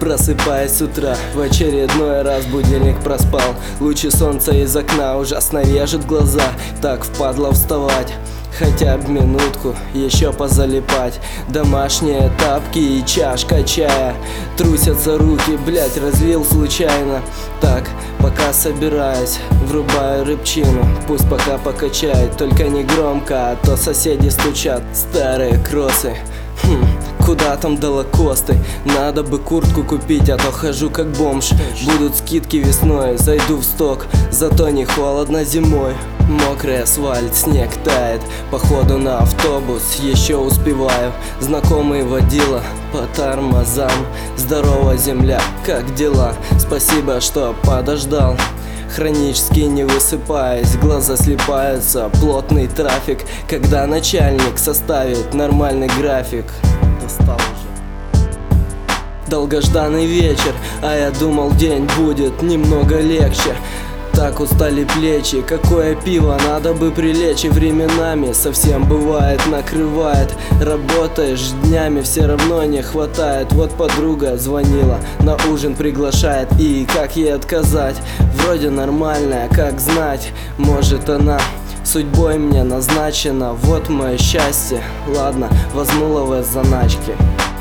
Просыпаясь с утра, в очередной раз будильник проспал. Лучи солнца из окна ужасно режет глаза. Так впадло вставать, хотя б минутку еще позалипать. Домашние тапки и чашка чая. Трусятся руки, блять, разлил случайно. Так, пока собираюсь, врубаю рыбчину. Пусть пока покачает, только не громко, а то соседи стучат. Старые кроссы, куда там до Лакосты? Надо бы куртку купить, а то хожу как бомж. Будут скидки весной, зайду в сток. Зато не холодно зимой. Мокрый асфальт, снег тает. Походу на автобус, еще успеваю. Знакомый водила по тормозам. Здорово, земля, как дела? Спасибо, что подождал. Хронически не высыпаясь, глаза слипаются, плотный трафик. Когда начальник составит нормальный график. Достал уже. Долгожданный вечер, а я думал, день будет немного легче. Так устали плечи, какое пиво, надо бы прилечь. И временами совсем бывает, накрывает. Работаешь днями, все равно не хватает. Вот подруга звонила, на ужин приглашает. И как ей отказать? Вроде нормальная, как знать? Может, она судьбой мне назначена. Вот мое счастье, ладно, возьму ловец заначки.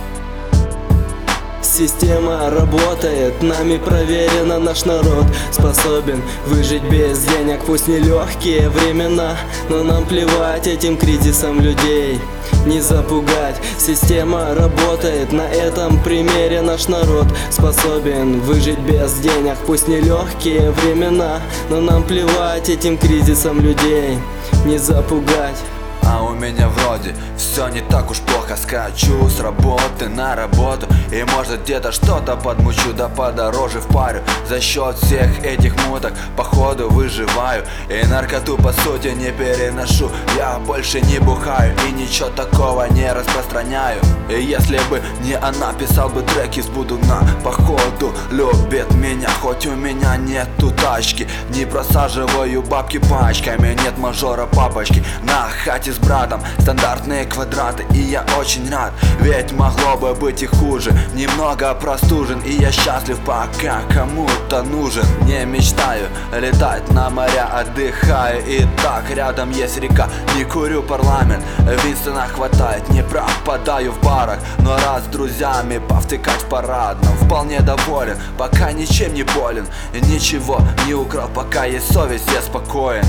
Система работает, нами проверено, наш народ способен выжить без денег. Пусть нелегкие времена, но нам плевать этим кризисом людей не запугать. Система работает, на этом примере наш народ способен выжить без денег. Пусть нелегкие времена, но нам плевать этим кризисом людей не запугать. А у меня вроде все не так уж плохо. Скачу с работы на работу, и может где-то что-то подмучу, да подороже впарю. За счет всех этих муток походу выживаю. И наркоту по сути не переношу. Я больше не бухаю и ничего такого не распространяю. И если бы не она, писал бы треки с Будуна. Походу любит меня, хоть у меня нету тачки. Не просаживаю бабки пачками, нет мажора папочки. На хате с братом стандартные квадраты, и я очень рад, ведь могло бы быть и хуже. Немного простужен, и я счастлив, пока кому-то нужен. Не мечтаю летать на моря, отдыхаю, и так рядом есть река. Не курю парламент, Винстона хватает, не пропадаю в барах. Но раз с друзьями повтыкать в парадном, вполне доволен, пока ничем не болен. Ничего не украл, пока есть совесть, я спокоен.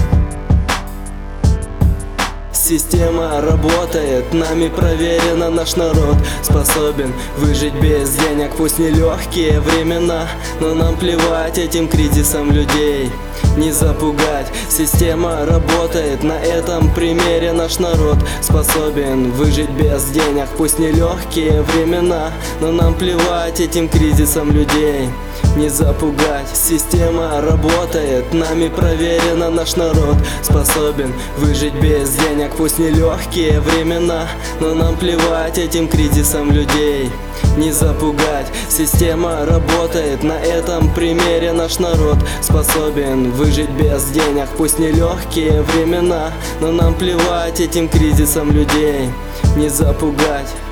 Система работает, нами проверено, наш народ способен выжить без денег. Пусть нелегкие времена, но нам плевать этим кризисом людей не запугать. Система работает, на этом примере наш народ способен выжить без денег. Пусть нелегкие времена, но нам плевать этим кризисом людей не запугать. Система работает, нами проверено, наш народ способен выжить без денег. Пусть нелегкие времена, но нам плевать этим кризисом людей не запугать. Система работает, на этом примере наш народ способен выжить без денег. Пусть нелегкие времена, но нам плевать этим кризисом людей не запугать.